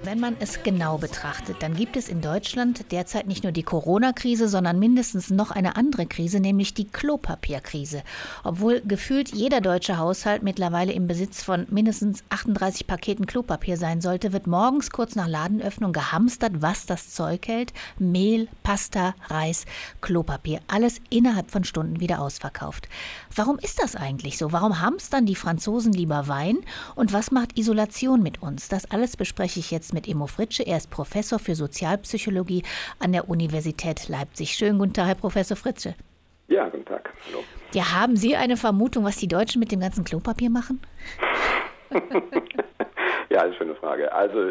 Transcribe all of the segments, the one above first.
Wenn man es genau betrachtet, dann gibt es in Deutschland derzeit nicht nur die Corona-Krise, sondern mindestens noch eine andere Krise, nämlich die Klopapierkrise. Obwohl gefühlt jeder deutsche Haushalt mittlerweile im Besitz von mindestens 38 Paketen Klopapier sein sollte, wird morgens kurz nach Ladenöffnung gehamstert, was das Zeug hält. Mehl, Pasta, Reis, Klopapier, alles innerhalb von Stunden wieder ausverkauft. Warum ist das eigentlich so? Warum hamstern die Franzosen lieber Wein? Und was macht Isolation mit uns? Das alles bespreche ich jetzt mit Immo Fritsche. Er ist Professor für Sozialpsychologie an der Universität Leipzig. Schönen guten Tag, Herr Professor Fritsche. Ja, guten Tag. Hallo. Ja, haben Sie eine Vermutung, was die Deutschen mit dem ganzen Klopapier machen? Ja, eine schöne Frage. Also,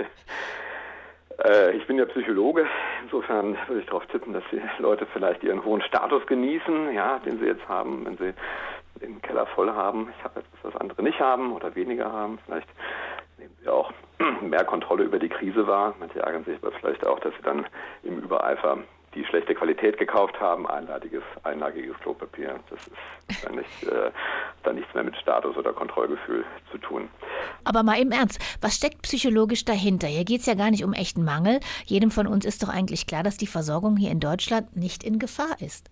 ich bin ja Psychologe. Insofern würde ich darauf tippen, dass die Leute vielleicht ihren hohen Status genießen, ja, den sie jetzt haben, wenn sie den Keller voll haben. Ich habe etwas, was andere nicht haben oder weniger haben. Vielleicht nehmen sie auch mehr Kontrolle über die Krise wahr. Manche ärgern sich aber vielleicht auch, dass sie dann im Übereifer die schlechte Qualität gekauft haben, einlagiges Klopapier. Das ist dann nichts mehr mit Status oder Kontrollgefühl zu tun. Aber mal im Ernst, was steckt psychologisch dahinter? Hier geht es ja gar nicht um echten Mangel. Jedem von uns ist doch eigentlich klar, dass die Versorgung hier in Deutschland nicht in Gefahr ist.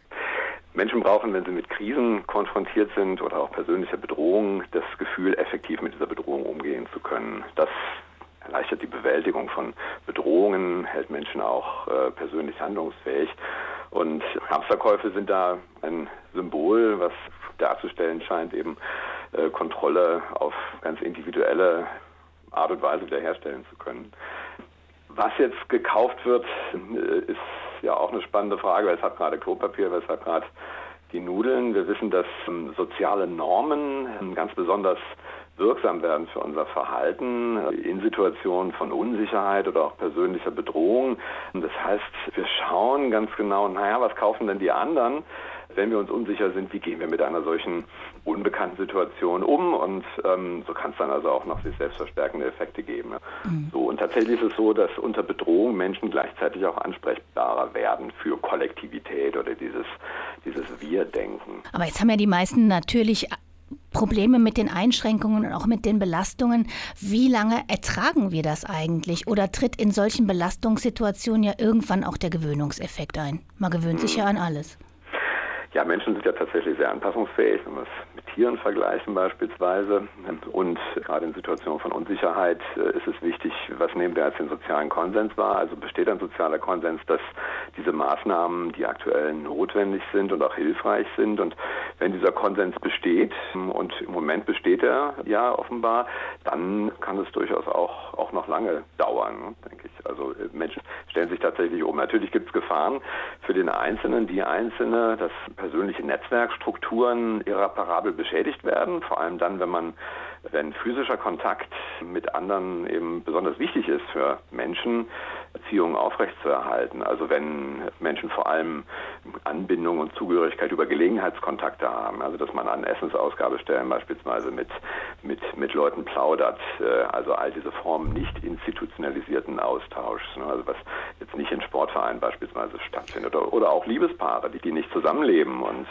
Menschen brauchen, wenn sie mit Krisen konfrontiert sind oder auch persönlicher Bedrohungen, das Gefühl, effektiv mit dieser Bedrohung umgehen zu können. Das erleichtert die Bewältigung von Bedrohungen, hält Menschen auch persönlich handlungsfähig. Und Hamsterkäufe sind da ein Symbol, was darzustellen scheint, eben Kontrolle auf ganz individuelle Art und Weise wiederherstellen zu können. Was jetzt gekauft wird, ist ja auch eine spannende Frage. Weshalb gerade Klopapier, weshalb gerade die Nudeln? Wir wissen, dass soziale Normen ganz besonders wirksam werden für unser Verhalten in Situationen von Unsicherheit oder auch persönlicher Bedrohung. Das heißt, wir schauen ganz genau, was kaufen denn die anderen? Wenn wir uns unsicher sind, wie gehen wir mit einer solchen unbekannten Situation um? Und so kann es dann also auch noch sich selbst verstärkende Effekte geben. So, und tatsächlich ist es so, dass unter Bedrohung Menschen gleichzeitig auch ansprechbarer werden für Kollektivität oder dieses Wir-Denken. Aber jetzt haben ja die meisten natürlich Probleme mit den Einschränkungen und auch mit den Belastungen. Wie lange ertragen wir das eigentlich? Oder tritt in solchen Belastungssituationen ja irgendwann auch der Gewöhnungseffekt ein? Man gewöhnt sich ja an alles. Ja, Menschen sind ja tatsächlich sehr anpassungsfähig, wenn wir es mit Tieren vergleichen beispielsweise. Und gerade in Situationen von Unsicherheit ist es wichtig, was nehmen wir als den sozialen Konsens wahr. Also besteht ein sozialer Konsens, dass diese Maßnahmen, die aktuell notwendig sind und auch hilfreich sind. Und wenn dieser Konsens besteht, und im Moment besteht er ja offenbar, dann kann es durchaus auch noch lange dauern, denke ich. Also Menschen stellen sich tatsächlich um. Natürlich gibt es Gefahren für den Einzelnen, die Einzelne, dass persönliche Netzwerkstrukturen irreparabel beschädigt werden, vor allem dann, wenn physischer Kontakt mit anderen eben besonders wichtig ist für Menschen, Beziehungen aufrechtzuerhalten. Also wenn Menschen vor allem Anbindung und Zugehörigkeit über Gelegenheitskontakte haben, also dass man an Essensausgabestellen beispielsweise mit Leuten plaudert, also all diese Formen nicht institutionalisierten Austauschs, also was jetzt nicht in Sportvereinen beispielsweise stattfindet oder auch Liebespaare, die nicht zusammenleben und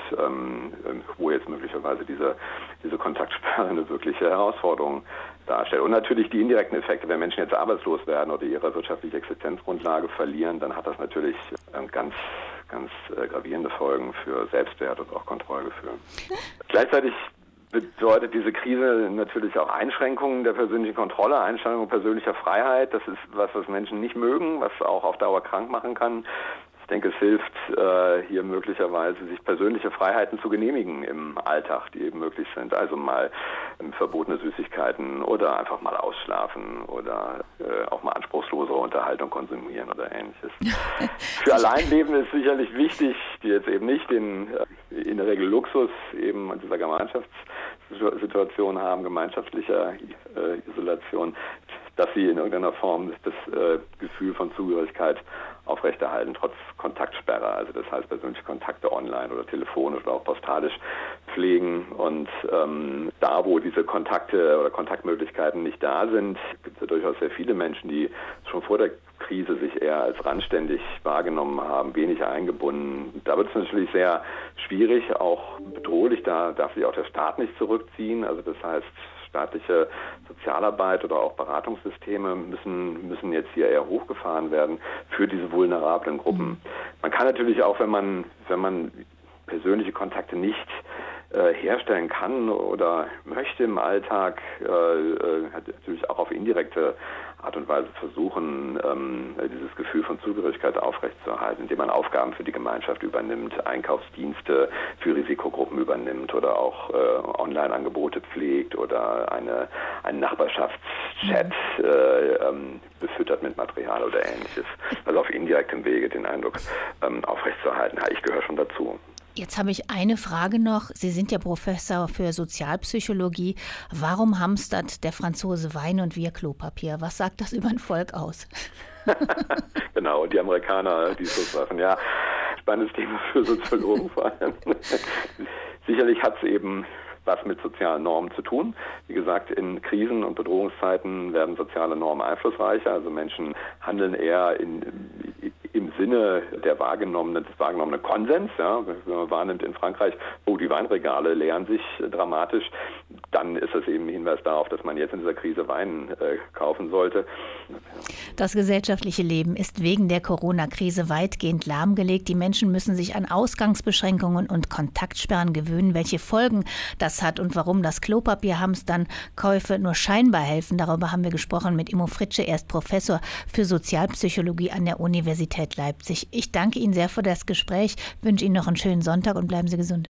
wo jetzt möglicherweise diese Kontaktsperre eine wirkliche Herausforderung darstellt. Und natürlich die indirekten Effekte, wenn Menschen jetzt arbeitslos werden oder ihre wirtschaftliche Existenzgrundlage verlieren, dann hat das natürlich ganz gravierende Folgen für Selbstwert und auch Kontrollgefühl. Gleichzeitig bedeutet diese Krise natürlich auch Einschränkungen der persönlichen Kontrolle, Einschränkungen persönlicher Freiheit. Das ist was Menschen nicht mögen, was auch auf Dauer krank machen kann. Ich denke, es hilft hier möglicherweise, sich persönliche Freiheiten zu genehmigen im Alltag, die eben möglich sind. Also mal verbotene Süßigkeiten oder einfach mal ausschlafen oder auch mal anspruchslosere Unterhaltung konsumieren oder Ähnliches. Für Alleinleben ist sicherlich wichtig, die jetzt eben nicht in der Regel Luxus eben in dieser Gemeinschaftssituation haben, gemeinschaftlicher Isolation, dass sie in irgendeiner Form das Gefühl von Zugehörigkeit aufrechterhalten, trotz Kontaktsperre. Also das heißt, persönliche Kontakte online oder telefonisch oder auch postalisch pflegen. Und da, wo diese Kontakte oder Kontaktmöglichkeiten nicht da sind, gibt es ja durchaus sehr viele Menschen, die schon vor der Krise sich eher als randständig wahrgenommen haben, wenig eingebunden. Da wird es natürlich sehr schwierig, auch bedrohlich. Da darf sich auch der Staat nicht zurückziehen. Also das heißt, staatliche Sozialarbeit oder auch Beratungssysteme müssen jetzt hier eher hochgefahren werden für diese vulnerablen Gruppen. Man kann natürlich auch, wenn man persönliche Kontakte nicht herstellen kann oder möchte im Alltag, natürlich auch auf indirekte Art und Weise versuchen, dieses Gefühl von Zugehörigkeit aufrechtzuerhalten, indem man Aufgaben für die Gemeinschaft übernimmt, Einkaufsdienste für Risikogruppen übernimmt oder auch Online-Angebote pflegt oder einen Nachbarschaftschat befüttert mit Material oder Ähnliches. Also auf indirektem Wege den Eindruck aufrechtzuerhalten. Ich gehöre schon dazu. Jetzt habe ich eine Frage noch. Sie sind ja Professor für Sozialpsychologie. Warum hamstert der Franzose Wein und wir Klopapier? Was sagt das über ein Volk aus? Genau, die Amerikaner, die so Sachen. Ja, spannendes Thema für Soziologen vor allem. Sicherlich hat es eben was mit sozialen Normen zu tun. Wie gesagt, in Krisen und Bedrohungszeiten werden soziale Normen einflussreicher. Also Menschen handeln eher im Sinne des wahrgenommenen Konsens. Ja. Wenn man wahrnimmt in Frankreich, die Weinregale leeren sich dramatisch, dann ist das eben ein Hinweis darauf, dass man jetzt in dieser Krise Wein kaufen sollte. Das gesellschaftliche Leben ist wegen der Corona-Krise weitgehend lahmgelegt. Die Menschen müssen sich an Ausgangsbeschränkungen und Kontaktsperren gewöhnen. Welche Folgen das hat und warum das Klopapierhamstern-Käufe nur scheinbar helfen, darüber haben wir gesprochen mit Immo Fritsche. Er ist Professor für Sozialpsychologie an der Universität Leipzig. Ich danke Ihnen sehr für das Gespräch, wünsche Ihnen noch einen schönen Sonntag und bleiben Sie gesund.